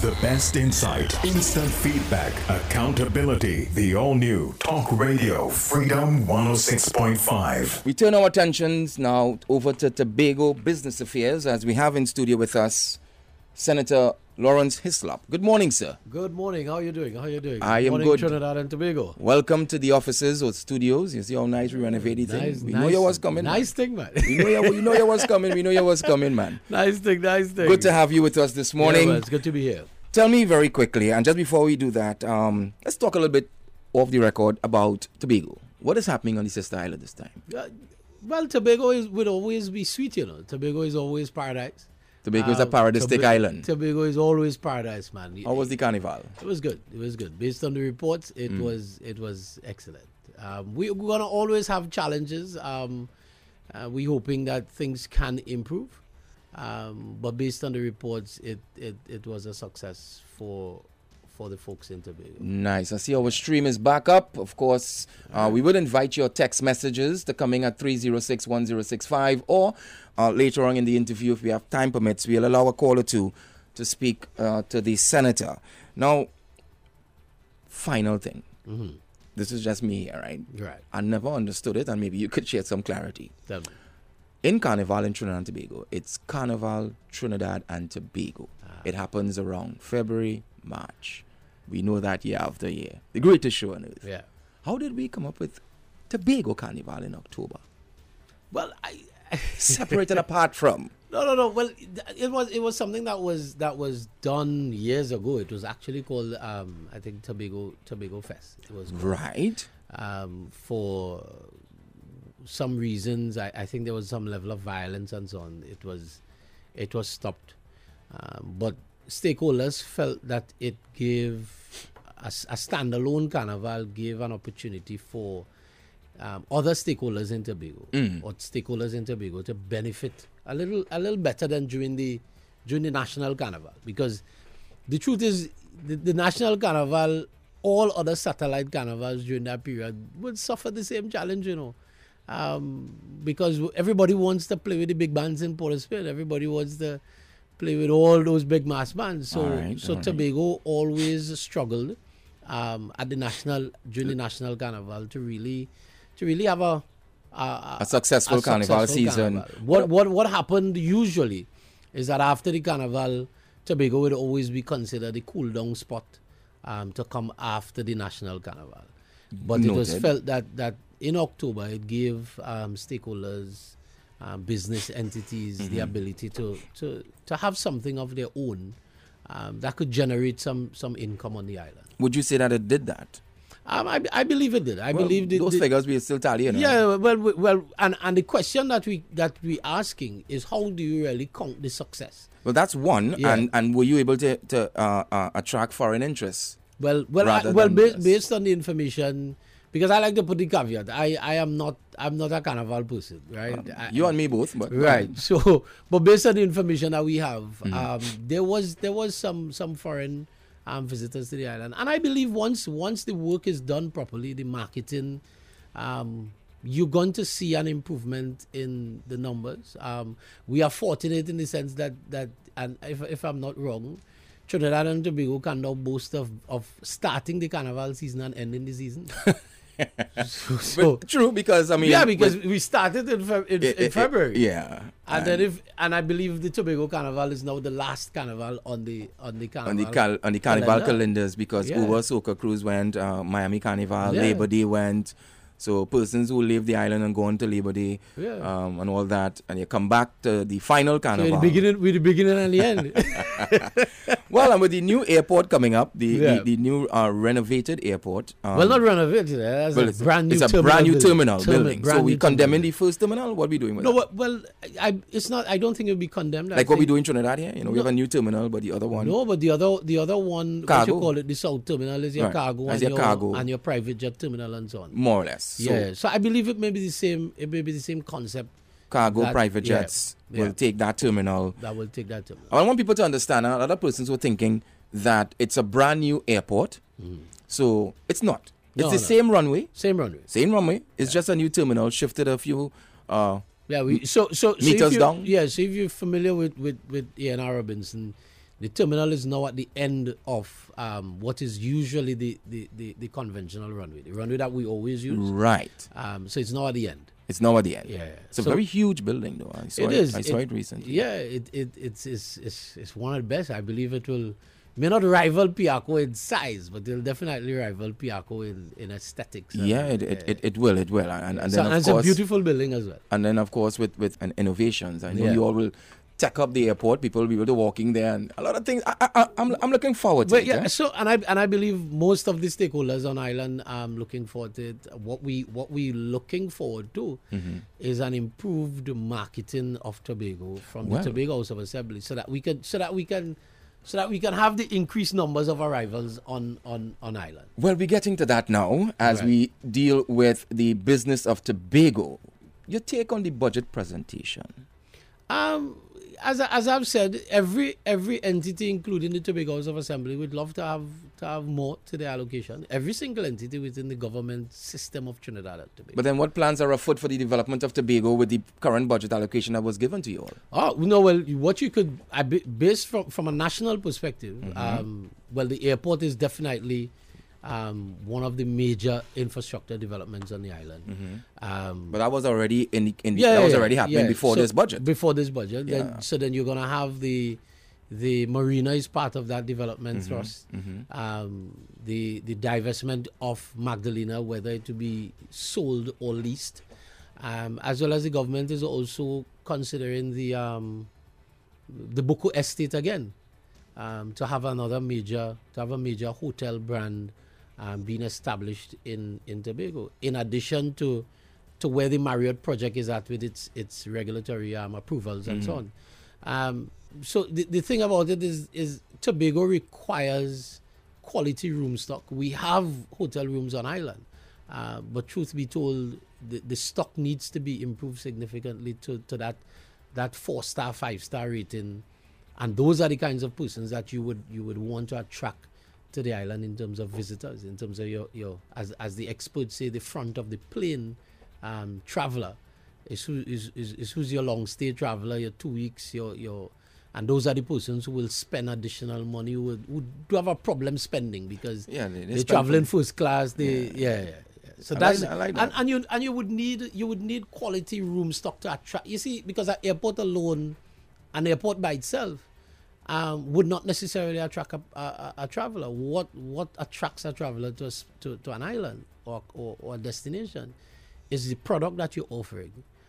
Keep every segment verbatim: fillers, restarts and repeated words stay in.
The best insight, instant feedback, accountability. The all-new Talk Radio Freedom one oh six point five. We turn our attentions now over to Tobago Business Affairs as we have in studio with us Senator Lawrence Hislop. Good morning, sir. Good morning. How are you doing? How are you doing? I good am morning, good. Trinidad and Tobago. Welcome to the offices or studios. You see how nice we renovate the Nice, thing. We nice, know you was coming. Nice thing, man. We know you, we know you was coming. We know you was coming, man. Nice thing, nice thing. Good to have you with us this morning. Yeah, well, it's good to be here. Tell me very quickly, and just before we do that, um, let's talk a little bit off the record about Tobago. What is happening on the sister island this time? Uh, well, Tobago is, would always be sweet, you know. Tobago is always paradise. Tobago is a Um, paradistic Toba- island. Tobago is always paradise, man. How was the carnival? It was good. It was good. Based on the reports, it Mm. was it was excellent. Um, we, we're gonna always have challenges. Um, uh, we're hoping that things can improve. Um, but based on the reports, it, it, it was a success for for the folks in Tobago. Nice. I see our stream is back up. Of course, uh, we would invite your text messages to coming at three oh six, one oh six five, or uh, later on in the interview, if we have time permits, we'll allow a call or two to speak uh, to the senator. Now, final thing. Mm-hmm. This is just me here, right? Right. I never understood it, and maybe you could share some clarity. Tell me. In Carnival in Trinidad and Tobago, it's Carnival Trinidad and Tobago. Ah. It happens around February, March. We know that year after year. The greatest show on earth. Yeah. How did we come up with Tobago Carnival in October? Well, I Separated apart from. no no no. Well, it was it was something that was that was done years ago. It was actually called um, I think Tobago Tobago Fest. It was called. Right. Um, for some reasons. I, I think there was some level of violence and so on. It was it was stopped, um, but stakeholders felt that it gave a, a standalone carnival gave an opportunity for um, other stakeholders in Tobago Mm. or stakeholders in Tobago to benefit a little a little better than during the during the national carnival, because the truth is the, the national carnival, all other satellite carnivals during that period would suffer the same challenge, you know. Um, because everybody wants to play with the big bands in Port of Spain. Everybody wants to play with all those big mass bands. So, All right, so all right. Tobago always struggled um, at the national during the national carnival to really, to really have a a, A successful carnival successful season. carnival. What what what happened usually is that after the carnival, Tobago would always be considered the cool down spot um, to come after the national carnival. But it was Noted. felt that that in October it gave um, stakeholders, um, business entities, the ability to, to, to have something of their own um, that could generate some, some income on the island. Would you say that it did that? Um, I, I believe it did. I Well, believe it those did. figures we still tally. You know? Yeah, well, we- well, and, and the question that we that we asking is how do you really count the success? Well, that's one. Yeah. And and were you able to to uh, uh, attract foreign interests? Well, well, I, Rather well, than ba- this. based on the information, because I like to put the caveat. I, I am not I'm not a carnival person, right? I- You and me both, but Right. So, but based on the information that we have, Mm-hmm. um, there was there was some some foreign um, visitors to the island, and I believe once once the work is done properly, the marketing, um, you're going to see an improvement in the numbers. Um, we are fortunate in the sense that that, and if if I'm not wrong, Trinidad and Tobago can now boast of of starting the carnival season and ending the season. so, so- But true, because I mean, yeah, because with- we started in, Feb- in, it- in it- February. yeah, And then if and I believe the Tobago Carnival is now the last carnival on the on the carnival on the cal- on the carnival calendar. calendars, because Yeah. Uber Soca Cruise went, uh, Miami Carnival, Yeah. Labor Day went. So persons who leave the island and go on to Labor Day, Yeah. um, and all that, and you come back to the final So carnival. the beginning with the beginning and the end. Well, and with the new airport coming up, the Yeah. the, the new uh, renovated airport. Um, well, not renovated. eh? That's well, a it's, brand new. it's a terminal brand new building. terminal Terminal- building. So brand we new condemning terminal. the first terminal. What are we doing with No, that? well, well, I, it's not. I don't think it would be condemned. I Like what we think- do in Trinidad here, you know, we No. have a new terminal, but the other one. No, but the other the other one, what Cargo. you call it, the south terminal is your Right. cargo, That's and your your cargo. and your private jet terminal and so on. More or less. So yeah, so I believe it may be the same. It may be the same concept cargo that- private yeah, jets yeah. will take that terminal. that will take that terminal. I want people to understand, uh, other persons were thinking that it's a brand new airport. So it's not. It's No, the no. same runway, Same runway. same runway. It's just a new terminal, shifted a few. Uh, Yeah, we so so, so Meters if you, down? Yeah, so if you're familiar with with with Ian R. Robinson, the terminal is now at the end of um, what is usually the, the, the, the conventional runway, the runway that we always use. Right. Um, so it's now at the end. It's now at the end. Yeah. It's a So- very huge building, though. I saw It it. is. I saw It- it, recently. Yeah, it, it it's, it's it's it's one of the best. I believe it will may not rival Piarco in size, but it'll definitely rival Piarco in, in aesthetics. and- Yeah, it, it, it, it will, it will. And, and So- then, and of it's course, a beautiful building as well. and then, of course, with, with an innovations. I know Yeah. you all will tech up the airport. People will be able to walking there and a lot of things. I, I, I, I'm, I'm looking forward to But it. yeah, eh? so and I and I believe most of the stakeholders on island um looking forward to it. What we what we looking forward to Mm-hmm. is an improved marketing of Tobago from Well. the Tobago House of Assembly, so that we can so that we can so that we can have the increased numbers of arrivals on on on island. Well, we're getting to that now as Right. we deal with the business of Tobago. Your take on the budget presentation? Um, as I- as I've said, every every entity, including the Tobago House of Assembly, would love to have to have more to their allocation. Every single entity within the government system of Trinidad and Tobago. But then what plans are afoot for the development of Tobago with the current budget allocation that was given to you all? Oh no! Well, what you could, I be- based from from a national perspective, Mm-hmm. um, well, the airport is definitely um, one of the major infrastructure developments on the island. Um, But that was already in, the, in the, yeah, that was yeah, already happening yeah. before So this budget. Before this budget, Yeah. then, so then you're gonna have the the marina is part of that development Mm-hmm, thrust. Um, the the divestment of Magdalena, whether it to be sold or leased, um, as well as the government is also considering the um, the Boko Estate again, um, to have another major to have a major hotel brand um, being established in in Tobago. In addition to to where the Marriott project is at with its its regulatory um, approvals and so on. Um, so the, the thing about it is is Tobago requires quality room stock. We have hotel rooms on island, uh, but truth be told, the, the stock needs to be improved significantly to, to that that four star, five star rating, and those are the kinds of persons that you would you would want to attract to the island in terms of visitors, in terms of your your as as the experts say, the front of the plane um, traveler is who is, is, is who's your long stay traveler, your two weeks, your your and those are the persons who will spend additional money, who, would, who do have a problem spending because Yeah, they- they they spend travel in for- first class. They yeah, yeah, yeah. So I that's like that, I like and, that. and you and you would need you would need quality room stock to attract. You see, because an airport alone, an airport by itself, um, would not necessarily attract a, a, a, a traveler. What what attracts a traveler to, a s- to to an island or, or or a destination is the product that you're offering.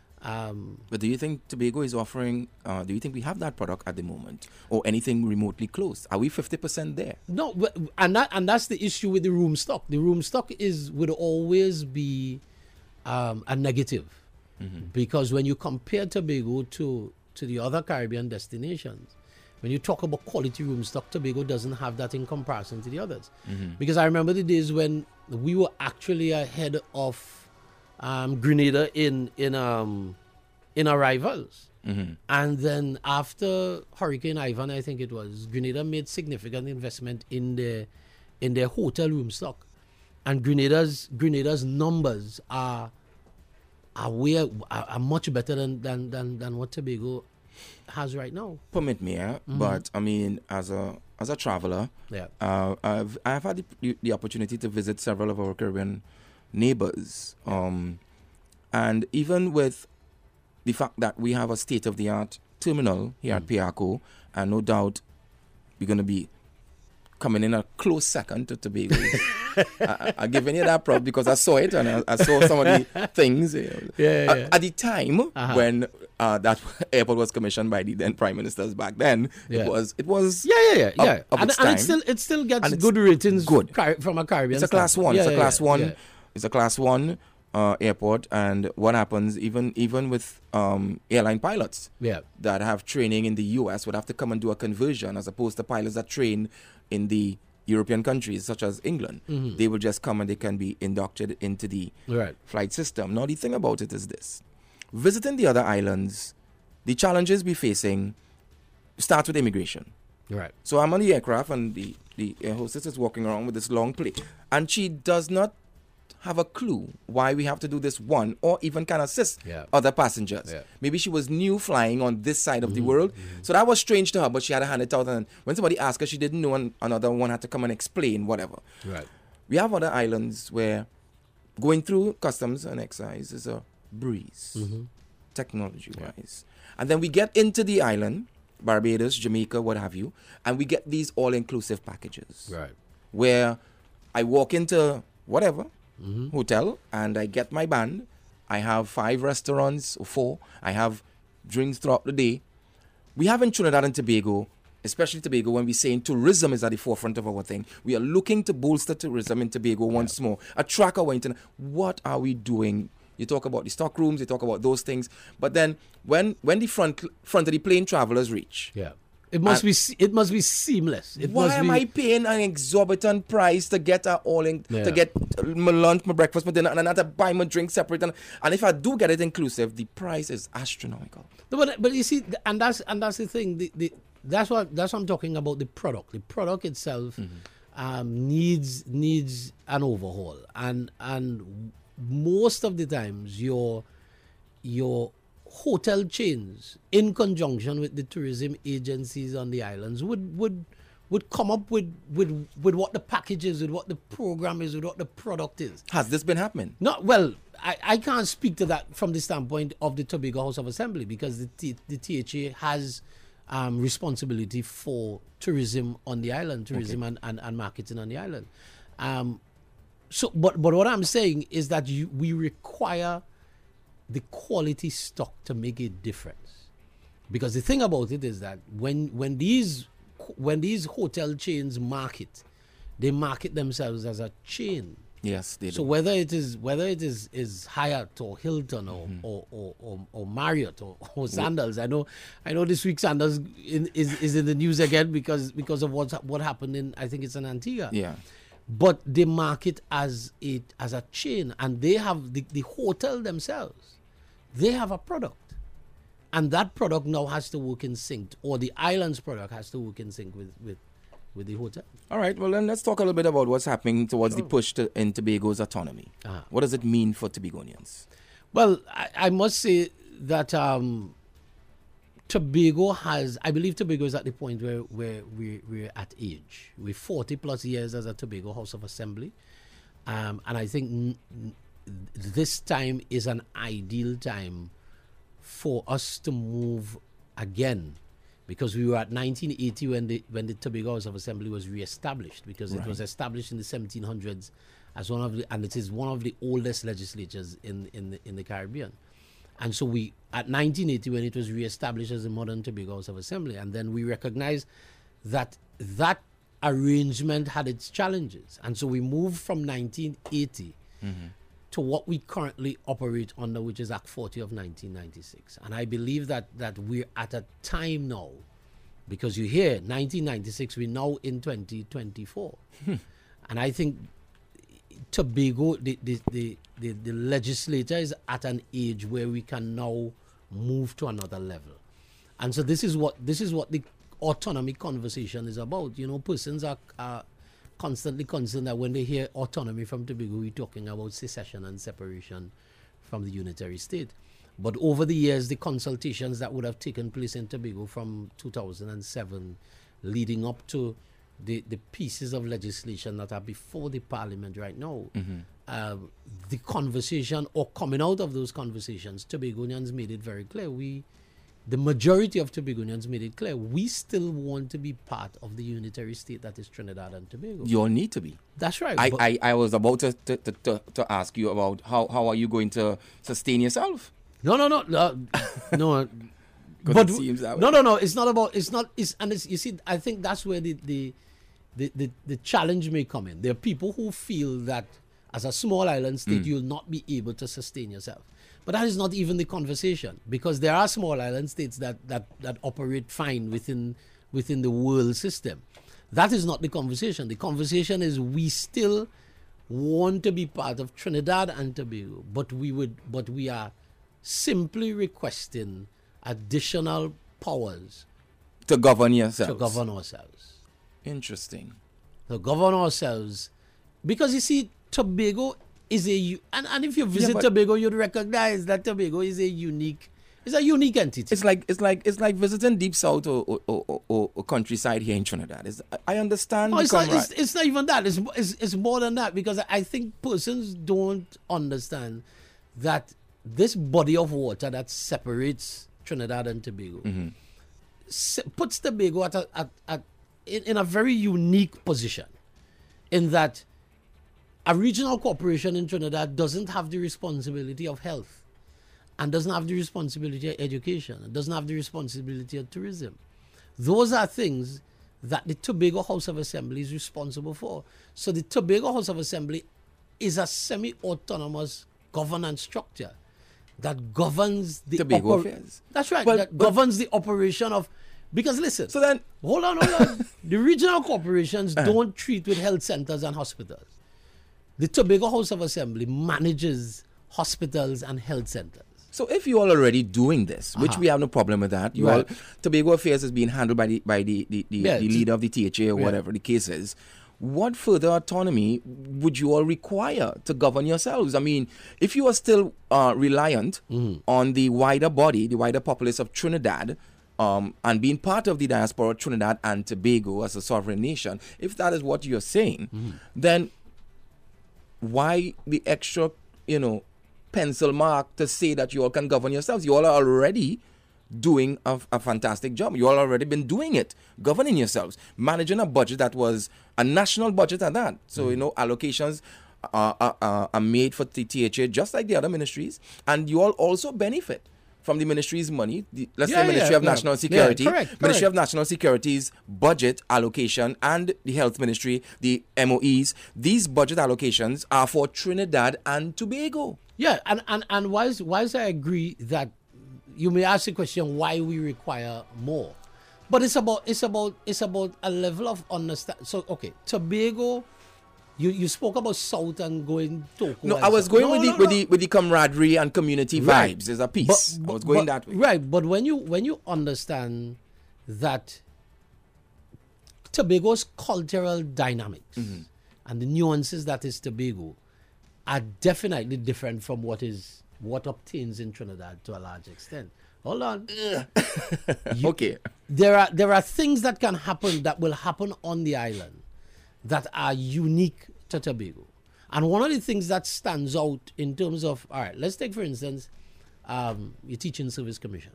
Um, But do you think Tobago is offering, uh, do you think we have that product at the moment or anything remotely close? Are we fifty percent there? No, but- and that and that's the issue with the room stock. The room stock is would always be um, a negative because when you compare Tobago to to the other Caribbean destinations, when you talk about quality room stock, Tobago doesn't have that in comparison to the others. Because I remember the days when we were actually ahead of um, Grenada in in um, in arrivals. And then after Hurricane Ivan, I think it was, Grenada made significant investment in their in their hotel room stock, and Grenada's Grenada's numbers are are way are, are much better than, than than than what Tobago has right now. Permit me, eh? But I mean, as a as a traveler, Yeah. uh, I've I've had the, the opportunity to visit several of our Caribbean neighbors, um, and even with the fact that we have a state of the art terminal here at Piarco, and no doubt we're going to be coming in a close second to Tobago. I, I'm giving you that prop because I saw it and I, I saw some of the things. you know. Yeah, At- yeah. At, the time Uh-huh. when uh, that airport was commissioned by the then prime ministers back then, Yeah. it was it was Yeah, yeah, yeah, Of- yeah. of and its and time. it still it still gets And it's good ratings good. Car- from a Caribbean. It's a class standpoint. one. Yeah, it's a yeah, class yeah, one. yeah. It's a class one uh, airport. And what happens even even with um, airline pilots Yeah. that have training in the U S would have to come and do a conversion as opposed to pilots that train in the European countries such as England. They will just come and they can be inducted into the Right. flight system. Now the thing about it is this: visiting the other islands, the challenges we're facing start with immigration. Right. So I'm on the aircraft and the, the air hostess is walking around with this long plate. And she does not have a clue why we have to do this one, or even can assist Yeah. other passengers. Yeah. Maybe she was new flying on this side of Mm-hmm. the world. So that was strange to her, but she had to hand it out. And when somebody asked her, she didn't know, and another one had to come and explain whatever. Right. We have other islands where going through customs and excise is a breeze, Mm-hmm. technology-wise. And then we get into the island, Barbados, Jamaica, what have you, and we get these all-inclusive packages Right. where I walk into whatever Mm-hmm. hotel and I get my band. I have five restaurants or four. I have drinks throughout the day. We have in Trinidad and Tobago, especially Tobago, when we saying tourism is at the forefront of our thing, we are looking to bolster tourism in Tobago once more. Attract our internet. What are we doing? You talk about the stock rooms, you talk about those things, but then when when the front front of the plane travelers reach, Yeah. It must And- be se- it must be seamless. It why must am be, I paying an exorbitant price to get a all in, Yeah. to get my lunch, my breakfast, my dinner, and another buy my drink separate? And, and if I do get it inclusive, the price is astronomical. No, but but you see, and that's and that's the thing. The, the that's what that's what I'm talking about. The product, the product itself, um, needs needs an overhaul, and and most of the times your your hotel chains, in conjunction with the tourism agencies on the islands, would would would come up with with with what the package is, with what the program is, with what the product is. Has this been happening? No, well, I, I can't speak to that from the standpoint of the Tobago House of Assembly, because the T, the T H A has um, responsibility for tourism on the island, tourism and, and, and marketing on the island. Um, so, but but what I'm saying is that you, we require the quality stock to make a difference, because the thing about it is that when when these when these hotel chains market, they market themselves as a chain. Yes, they do. So whether it is whether it is, is Hyatt or Hilton or Mm-hmm. or, or, or, or Marriott or, or Sandals, I know I know this week Sandals in, is is in the news again because because of what what happened in, I think it's in Antigua. yeah. But they market as a as a chain, and they have the, the hotel themselves. They have a product, and that product now has to work in sync, or the island's product has to work in sync with with, with the hotel. All right, well, then let's talk a little bit about what's happening towards the push to, in Tobago's autonomy. Uh-huh. What does it mean for Tobagonians? Well, I, I must say that um, Tobago has, I believe Tobago is at the point where, where we, we're at age. We're forty plus years as a Tobago House of Assembly. Um, and I think n- n- this time is an ideal time for us to move again, because we were at nineteen eighty when the when the Tobago House of Assembly was reestablished, because it was established in the seventeen hundreds as one of the, and it is one of the oldest legislatures in in the, in the Caribbean. And so we, at nineteen eighty, when it was reestablished as the modern Tobago House of Assembly, and then we recognized that that arrangement had its challenges, and so we moved from nineteen eighty to what we currently operate under, which is Act forty of nineteen ninety-six. And I believe that that we're at a time now, because you hear nineteen ninety-six, we're now in twenty twenty-four. And I think Tobago, the, the, the, the, the legislature is at an age where we can now move to another level. And so this is what this is what the autonomy conversation is about. You know, persons are, are constantly concerned that when they hear autonomy from Tobago, we're talking about secession and separation from the unitary state. But over the years, the consultations that would have taken place in Tobago from two thousand seven leading up to the, the pieces of legislation that are before the parliament right now, um, the conversation or coming out of those conversations, Tobagonians made it very clear. We, the majority of Tobagonians made it clear, we still want to be part of the unitary state that is Trinidad and Tobago. You all need to be. That's right. I, but- I, I was about to, to, to, to, to ask you about how, how are you going to sustain yourself? No, no, no, no, no. 'Cause but it seems that no, way. no, no. It's not about. It's not. It's and it's. You see, I think that's where the the, the the the challenge may come in. There are people who feel that as a small island state, Mm. you'll not be able to sustain yourself. But that is not even the conversation, because there are small island states that that that operate fine within within the world system. That is not the conversation. The conversation is we still want to be part of Trinidad and Tobago, but we would, but we are simply requesting additional powers To govern yourself. to govern ourselves. Interesting. To govern ourselves. Because you see, Tobago is a u- and, and if you visit Yeah, but- Tobago, you'd recognize that Tobago is a unique, it's a unique entity. It's like it's like it's like visiting deep south or or, or, or, or countryside here in Trinidad. It's, I understand. No, the it's not, camera- it's, it's not even that. It's, it's, it's more than that, because I think persons don't understand that this body of water that separates Trinidad and Tobago Mm-hmm. se- puts Tobago at a, at, at, in, in a very unique position, in that a regional corporation in Trinidad doesn't have the responsibility of health, and doesn't have the responsibility of education, and doesn't have the responsibility of tourism. Those are things that the Tobago House of Assembly is responsible for. So the Tobago House of Assembly is a semi-autonomous governance structure that governs the Tobago oper- affairs. That's right. But- that but- governs the operation of. Because listen. So then- hold on, hold on. The regional corporations don't treat with health centers and hospitals. The Tobago House of Assembly manages hospitals and health centers. So if you all already doing this, which Uh-huh. we have no problem with that, you Right. all Tobago Affairs is being handled by the by the, the, the, Yeah, the it's- leader of the T H A or Yeah. whatever the case is. What further autonomy would you all require to govern yourselves? I mean, if you are still uh, reliant Mm-hmm. on the wider body, the wider populace of Trinidad, um, and being part of the diaspora of Trinidad and Tobago as a sovereign nation, if that is what you're saying, Mm-hmm. then why the extra, you know, pencil mark to say that you all can govern yourselves? You all are already doing a, a fantastic job. You all already been doing it, governing yourselves, managing a budget that was a national budget at that. So, you know, allocations are, are, are are made for the T H A just like the other ministries, and you all also benefit from the ministry's money. The, let's Yeah, say Ministry yeah, of yeah. National Yeah, Security, correct, Ministry correct. of National Security's budget allocation, and the Health Ministry, the M O Es. These budget allocations are for Trinidad and Tobago. Yeah, and, and, and whilst, whilst I agree that you may ask the question why we require more, but it's about it's about it's about a level of understand. So okay, Tobago, you, you spoke about South and going to. No, I was going no, with the no, with no. the with the camaraderie and community Right. vibes. There's a piece. But- I was but- going but- that way. Right, but when you when you understand that Tobago's cultural dynamics Mm-hmm. and the nuances that is Tobago are definitely different from what is what obtains in Trinidad to a large extent. Hold on. You- Okay. There are there are things that can happen that will happen on the island that are unique to Tobago. And one of the things that stands out in terms of, all right, let's take for instance, um, your Teaching Service Commission.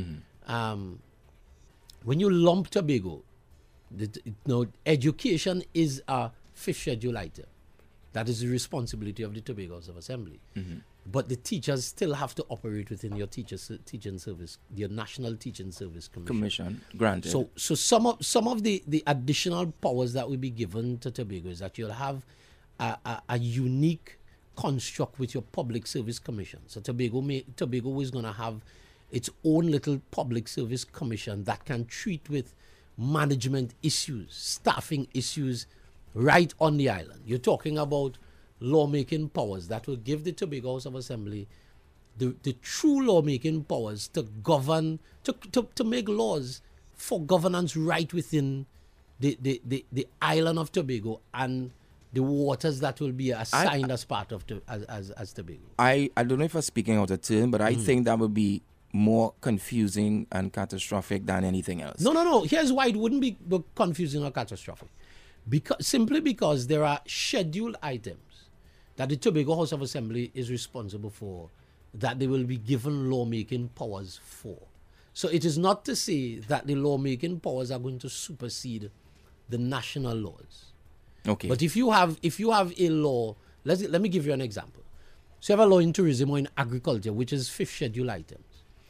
Um, when you lump Tobago, the, you know, education is a fifth schedule item. That is the responsibility of the Tobago House of Assembly. But the teachers still have to operate within your teachers, teaching service, your National Teaching Service Commission. Commission granted. So, so some of some of the, the additional powers that will be given to Tobago is that you'll have a, a, a unique construct with your Public Service Commission. So Tobago may, Tobago is going to have its own little Public Service Commission that can treat with management issues, staffing issues, right on the island. You're talking about lawmaking powers that will give the Tobago House of Assembly the, the true lawmaking powers to govern, to, to, to make laws for governance right within the, the, the, the island of Tobago and the waters that will be assigned as part of to, as, as, as Tobago. I, I don't know if I'm speaking out of turn, but I think that would be more confusing and catastrophic than anything else. No, no, no. Here's why it wouldn't be confusing or catastrophic. Because, simply because there are scheduled items that the Tobago House of Assembly is responsible for, that they will be given lawmaking powers for. So it is not to say that the lawmaking powers are going to supersede the national laws. Okay. But if you have if you have a law, let's let me give you an example. So you have a law in tourism or in agriculture, which is fifth schedule items.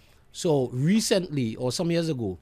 So recently, or some years ago,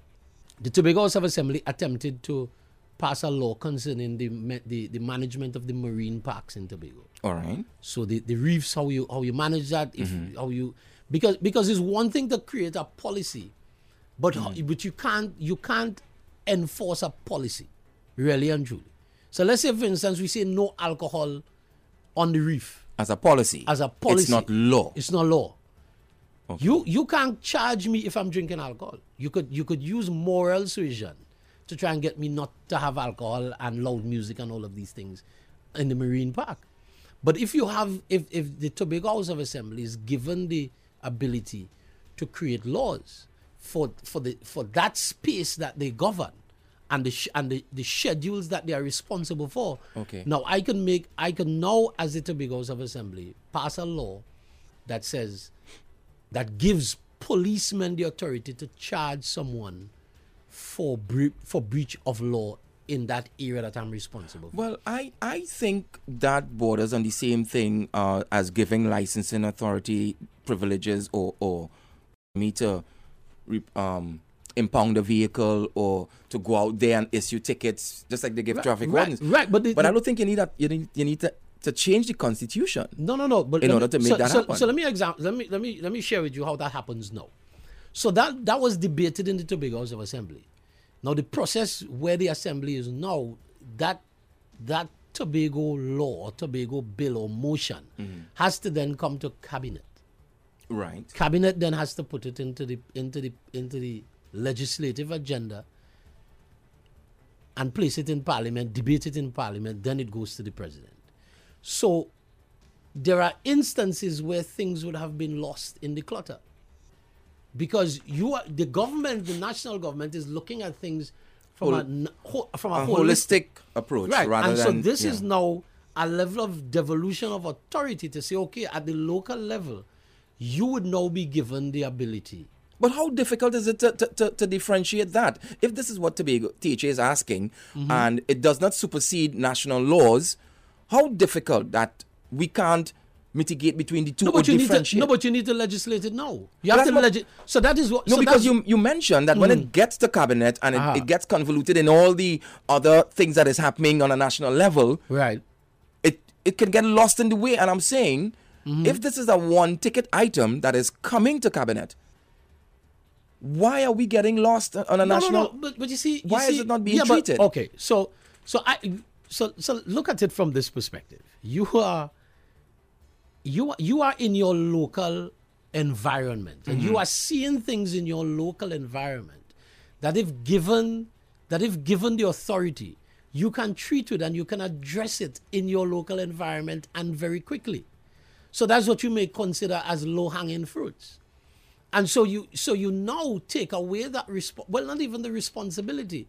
the Tobago House of Assembly attempted to pass a law concerning the ma- the, the management of the marine parks in Tobago. All right. So the, the reefs, how you how you manage that, if how you because because it's one thing to create a policy, but how, but you can't you can't enforce a policy, really and truly. So let's say, for instance, we say no alcohol on the reef As a policy. as a policy. It's not law. It's not law. Okay. You you can't charge me if I'm drinking alcohol. You could you could use moral suasion to try and get me not to have alcohol and loud music and all of these things in the marine park. But if you have, if, if the Tobago House of Assembly is given the ability to create laws for for the for that space that they govern, and the sh- and the, the schedules that they are responsible for. Okay. Now I can make I can now, as the Tobago House of Assembly, pass a law that says that gives policemen the authority to charge someone for bre- for breach of law in that area that I'm responsible for. Well, I, I think that borders on the same thing uh, as giving licensing authority privileges or or me to um, impound a vehicle or to go out there and issue tickets, just like they give Right, traffic right, wardens. right, but the- but I the- don't think you need that. You need, you need to, to change the constitution. No, no, no. But in let order me- to make so, that so, happen. So let me exam- Let me let me let me share with you how that happens now. So that that was debated in the Tobago House of Assembly. Now the process where the Assembly is now, that that Tobago law or Tobago bill or motion Mm-hmm. has to then come to cabinet. Right. Cabinet then has to put it into the into the into the legislative agenda and place it in Parliament, debate it in Parliament, then it goes to the President. So there are instances where things would have been lost in the clutter. Because you are, the government, the national government is looking at things from Hol- a, n- ho- from a, A holistic, holistic approach right. rather And than... so this yeah. is now a level of devolution of authority to say, okay, at the local level, you would now be given the ability. But how difficult is it to, to, to, to differentiate that? If this is what Tobago T H A is asking, Mm-hmm. and it does not supersede national laws, how difficult that we can't mitigate between the two No, or but you need to, differentiate? no, but you need to legislate it now. You But have to that's what- legis- So that is what. No, so because that's- you you mentioned that when it gets to cabinet and it, Ah. it gets convoluted in all the other things that is happening on a national level, right. it it can get lost in the way. And I'm saying, Mm-hmm. if this is a one ticket item that is coming to cabinet, why are we getting lost on a No, national? no, no. But, but you see, you Why is see- it not being yeah, but- treated? okay, so so I so so look at it from this perspective. You are you are, you are in your local environment, and Mm-hmm. you are seeing things in your local environment that if given that if given the authority, you can treat it and you can address it in your local environment and very quickly. So that's what you may consider as low-hanging fruits. And so you so you now take away that resp- well, not even the responsibility.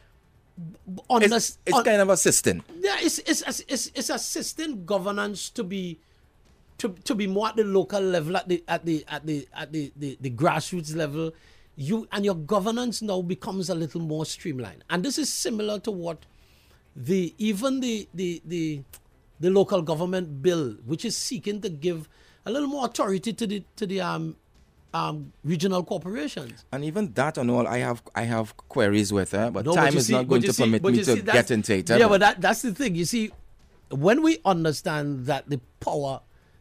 B- On It's, this- it's on- kind of assisting. yeah, it's it's it's it's, it's assisting governance to be to, to be more at the local level, at the at the at the at the, the, the grassroots level. You and your governance now becomes a little more streamlined. And this is similar to what the even the the the the local government bill, which is seeking to give a little more authority to the to the um um regional corporations. And even that and all, I have I have queries with her, but No, but time you is see- not but going you to see- permit but me you to see, that's- get into it. Yeah, but that, that's the thing. You see, when we understand that the power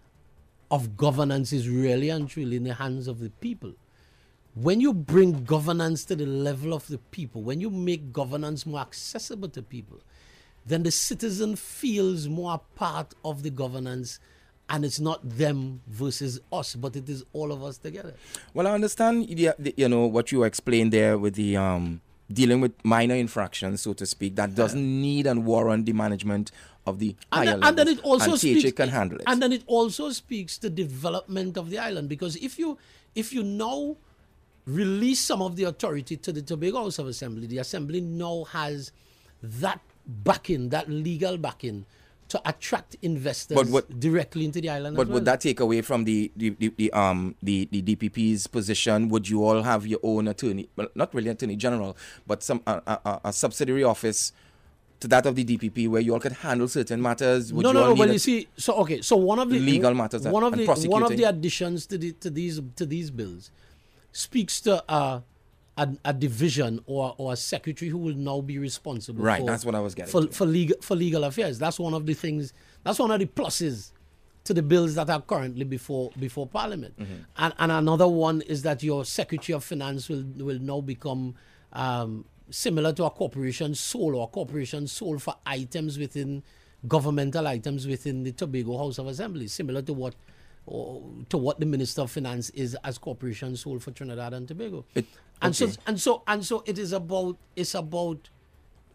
of governance is really and truly in the hands of the people, when you bring governance to the level of the people, when you make governance more accessible to people, then the citizen feels more a part of the governance, and it's not them versus us, but it is all of us together. Well, I understand, the, the, you know, what you explained there with the um, dealing with minor infractions, so to speak, that doesn't need and warrant the management of the And, higher then, and then levels, it also and T H A speaks, can handle it. And then it also speaks to development of the island, because if you if you now release some of the authority to the Tobago House of Assembly, the Assembly now has that backing, that legal backing, to attract investors But what- directly into the island. But as well. would that take away from the the, the, the um the, the D P P's position? Would you all have your own attorney? Well, not really attorney general, but some a, a, a subsidiary office to that of the D P P where you all could handle certain matters? Would no, you no, all no. need But a- you see, so okay, so one of the Legal matters one of and the one of prosecuting. the additions to the to these to these bills speaks to uh, a a division or or a secretary who will now be responsible. Right, for, that's what I was getting for to. for legal for legal affairs. That's one of the things. That's one of the pluses to the bills that are currently before before Parliament. Mm-hmm. And and another one is that your Secretary of Finance will will now become um, similar to a corporation sole or a corporation sole for items within governmental items within the Tobago House of Assembly, similar to what or to what the Minister of Finance is as corporation sole for Trinidad and Tobago. It- and so okay. and so and so it is about it's about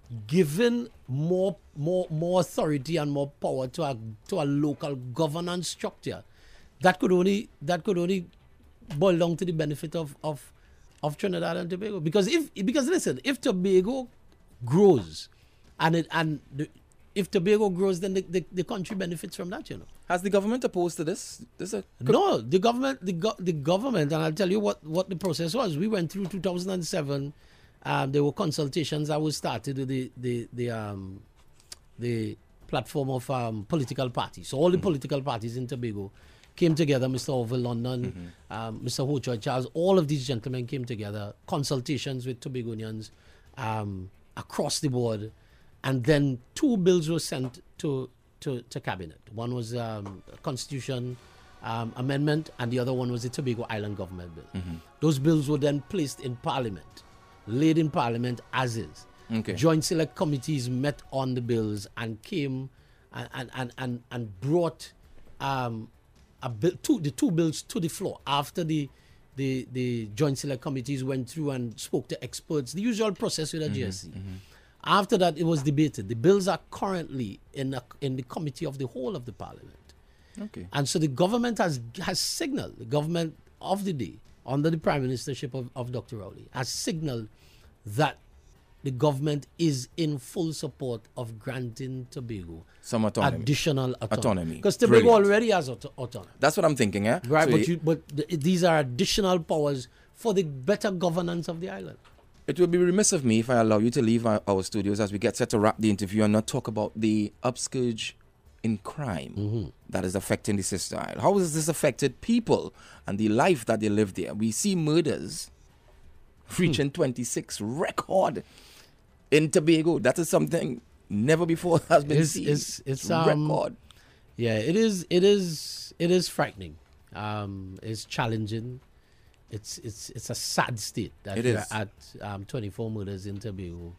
giving more more more authority and more power to a to a local governance structure, that could only that could only boil down to the benefit of of of Trinidad and Tobago. Because if because listen, if Tobago grows, and it and the, if Tobago grows, then the, the, the country benefits from that, you know. Has the government opposed to this? This is a No, the government, the, go- the government, and I'll tell you what, what the process was. We went through two thousand seven. Um, there were consultations that was started with the the the um the platform of um, political parties. So all the mm-hmm. political parties in Tobago came together. Mister Orville London, mm-hmm. um, Mister Ho Choy Charles, all of these gentlemen came together. Consultations with Tobagonians um, across the board, and then two bills were sent to to, to cabinet. One was um, a constitution um, amendment, and the other one was the Tobago Island Government Bill. Mm-hmm. Those bills were then placed in Parliament, laid in Parliament as is. Okay. Joint select committees met on the bills and came and and and, and, and brought um, a bill, two, the two bills to the floor after the the the joint select committees went through and spoke to experts. The usual process with a mm-hmm, G S C. Mm-hmm. After that, it was debated. The bills are currently in a, in the committee of the whole of the Parliament. Okay. And so the government has has signaled, the government of the day, under the Prime Ministership of, of Doctor Rowley, has signaled that the government is in full support of granting Tobago some autonomy. additional autonomy. Because Autonomy. Tobago already has auto- autonomy. That's what I'm thinking, eh? Right, So but, it, you, but th- these are additional powers for the better governance of the island. it would be remiss of me if I allow you to leave our, our studios as we get set to wrap the interview and not talk about the upscourge in crime Mm-hmm. that is affecting the sister isle. How has this affected people and the life that they live there? We see murders reaching Hmm. twenty-six record in Tobago. That is something never before has been It's- seen. it's- it's, um, record. Yeah, it is. It is. It is frightening. Um, it's challenging. It's it's it's a sad state that It we're is. at um, twenty-four murders in Tobago.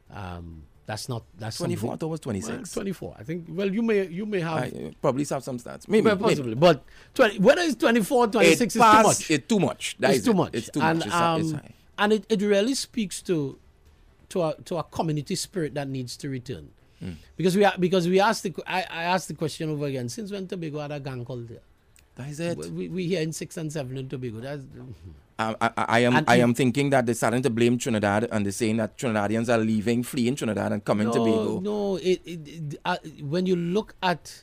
Um, that's not that's twenty-four, I something- thought it was Well, twenty-six. twenty-four. I think. Well, you may you may have I uh, probably have some stats. Maybe, well, maybe. possibly, but twenty. Whether it's twenty-four, twenty-six It is too pass- much. It's too much. That It's is too it. much. It's too and, much. It's, um, it's um, high. and it, it really speaks to to a to a community spirit that needs to return. Mm. Because we are, because we asked the I, I asked the question over again. Since when Tobago had a gang called there? That is it. We, we here in six and seven in Tobago. That's I, I, I am And I if- am thinking that they're starting to blame Trinidad and they're saying that Trinidadians are leaving, fleeing Trinidad and coming to no, Tobago. no. It, it, it uh, when you look at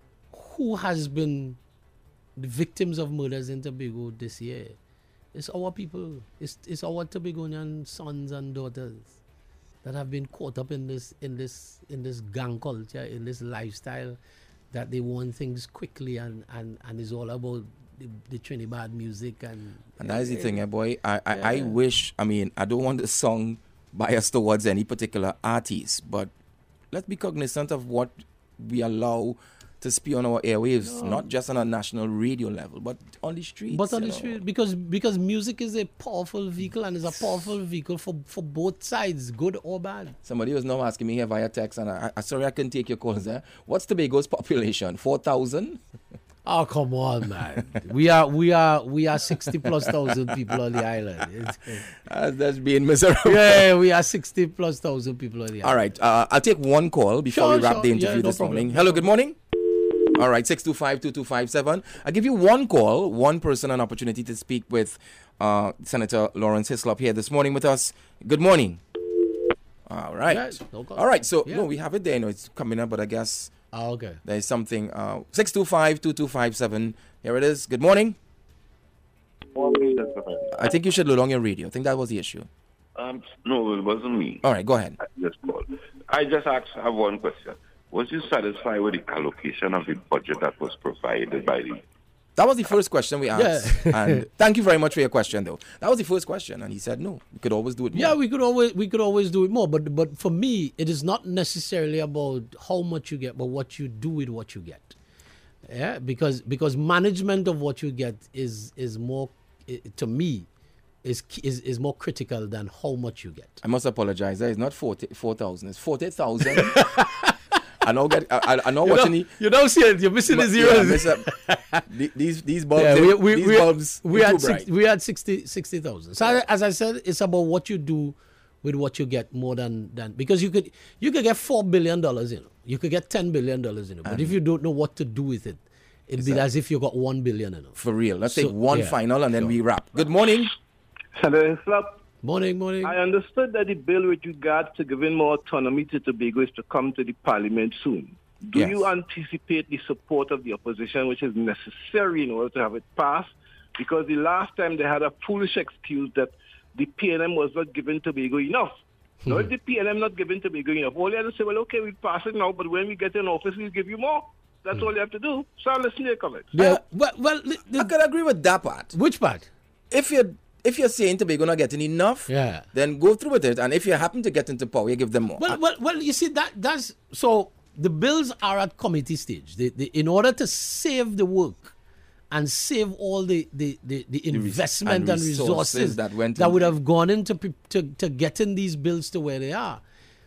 who has been the victims of murders in Tobago this year, it's our people. It's it's our Tobagonian sons and daughters that have been caught up in this in this in this gang culture, in this lifestyle, that they want things quickly and and and it's all about the, the Trinidad music and And that is the thing, eh, boy. I, I, I Yeah. wish, I mean, I don't want the song biased towards any particular artist, but let's be cognizant of what we allow to spew on our airwaves, No. not just on a national radio level, but on the streets. But on you the know. street, because because music is a powerful vehicle and is a powerful vehicle for, for both sides, good or bad. Somebody was now asking me here via text, and I, I sorry I couldn't take your calls there. What's Tobago's population? four thousand? Oh come on, man! we are we are we are sixty plus thousand people on the island. It's- Uh, that's being miserable. yeah, we are sixty plus thousand people on the island. All right, uh, I'll take one call before Sure, we wrap sure. the Yeah, interview no this problem. morning. No Hello, good morning. All right, six two five, two two five seven. I'll give you one call, one person an opportunity to speak with uh, Senator Lawrence Hislop here this morning with us. Good morning. All right. Yeah, no call. All right, so, Yeah. no, we have it there. No, it's coming up, but I guess Ah, okay. there's something. Uh, six two five, two two five seven. Here it is. Good morning. Morning, gentlemen. I think you should load on your radio. I think that was the issue. Um, no, it wasn't me. All right, go ahead. I just called. I just asked, have one question. Was you satisfied with the allocation of the budget that was provided by the... That was the first question we asked. Yeah. And thank you very much for your question, though. That was the first question. And he said, no, we could always do it more. Yeah, we could always we could always do it more, but but for me, it is not necessarily about how much you get, but what you do with what you get. Yeah, because because management of what you get is is more i- to me is is is more critical than how much you get. I must apologize. It's not forty, four thousand. It's forty thousand. I know get. I, I know You watching know, the. you don't see it. You're missing the Yeah, zeros. miss up. The- these these bulbs. Yeah, they- we we these we, bulbs. we they're had too bright. six, we had sixty sixty thousand. So I- as I said, it's about what you do with what you get more than than because you could you could get four billion dollars, you know, you could get ten billion dollars, you know, but And if you don't know what to do with it, it'd be as if you got one billion, you know. For real. Let's So, take one yeah, final and then sure. we wrap. Good morning. Senator Hislop, Morning, morning. I understood that the bill with regards to giving more autonomy to Tobago is to come to the parliament soon. Do Yes. you anticipate the support of the opposition, which is necessary in order to have it passed? Because the last time they had a foolish excuse that the P N M was not giving Tobago enough. Now, if the P N M not giving Tobago enough, all you have to say, well, okay, we pass it now, but when we get in office, we'll give you more. That's all you have to do. So I'll listen to your comments. Yeah, well, well the, I the, could agree with that part. which part? If you're if you're saying Tobago not getting enough, Yeah. then go through with it. And if you happen to get into power, you give them more. Well, well, well. You see that that's so. The bills are at committee stage. They, they, in order to save the work and save all the the, the, the investment and and, resources resources that went that into would it. have gone into pre- to, to getting these bills to where they are.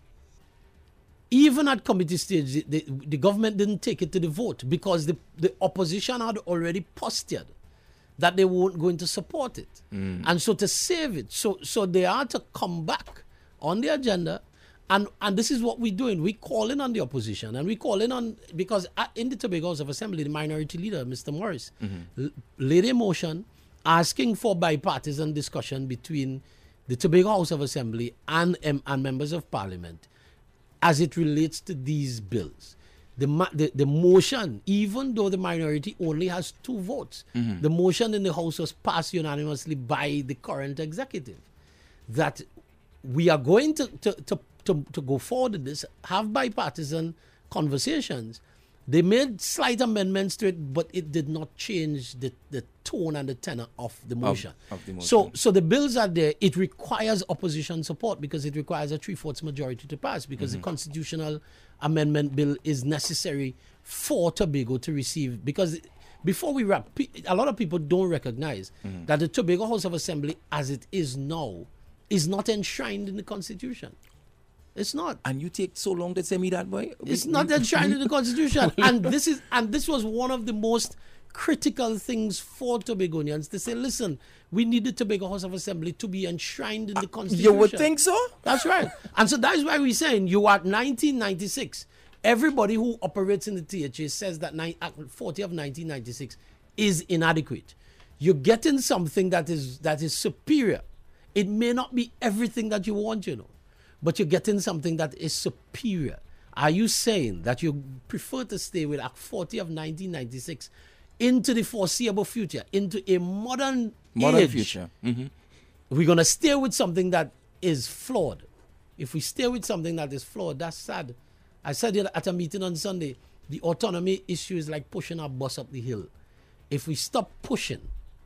Even at committee stage, the, the, the government didn't take it to the vote because the, the opposition had already postured that they weren't going to support it. And so to save it, so so they are to come back on the agenda. And and this is what we're doing. We're calling on the opposition and we're calling on, because at, in the Tobago House of Assembly, the minority leader, Mister Morris, l- laid a motion asking for bipartisan discussion between the Tobago House of Assembly and, um, and members of parliament as it relates to these bills. The, ma- the the motion, even though the minority only has two votes, the motion in the House was passed unanimously by the current executive, that we are going to, to, to, to, to go forward with this, have bipartisan conversations. They made slight amendments to it, but it did not change the, the tone and the tenor of the motion. of the motion. So so the bills are there. It requires opposition support because it requires a three-fourths majority to pass, because the constitutional amendment bill is necessary for Tobago to receive. Because before we wrap, pe- a lot of people don't recognize that the Tobago House of Assembly, as it is now, is not enshrined in the Constitution. It's not. And you take so long to say me that, boy? It's We- not we- enshrined in the Constitution. And this is and this was one of the most critical things for Tobagonians to say, listen, we need the Tobago House of Assembly to be enshrined in the Constitution. You would think so? That's right. And so that is why we're saying you are nineteen ninety-six. Everybody who operates in the T H A says that nine, Act forty of nineteen ninety-six is inadequate. You're getting something that is that is superior. It may not be everything that you want, you know, but you're getting something that is superior. Are you saying that you prefer to stay with Act forty of nineteen ninety-six into the foreseeable future, into a modern Modern age? future. Mhm. We're going to stay with something that is flawed. If we stay with something that is flawed, that's sad. I said it at a meeting on Sunday, the autonomy issue is like pushing a bus up the hill. If we stop pushing,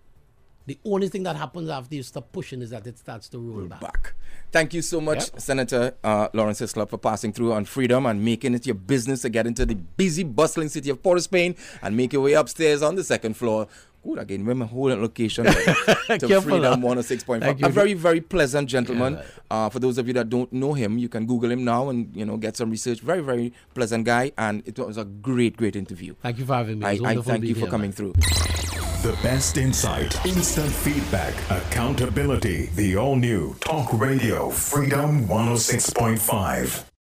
the only thing that happens after you stop pushing is that it starts to roll back. Back. Thank you so much, Yep. Senator uh, Lawrence Hislop, for passing through on Freedom and making it your business to get into the busy, bustling city of Port of Spain and make your way upstairs on the second floor. Good, again, remember whole location to Careful, Freedom huh? one oh six point Thank five. you. A very, very pleasant gentleman. Yeah. Uh, for those of you that don't know him, you can Google him now and, you know, get some research. Very, very pleasant guy, and it was a great, great interview. Thank you for having me. It I, was I wonderful thank being you for here, coming man. through. The best insight, instant feedback, accountability. The all new Talk Radio Freedom one oh six point five.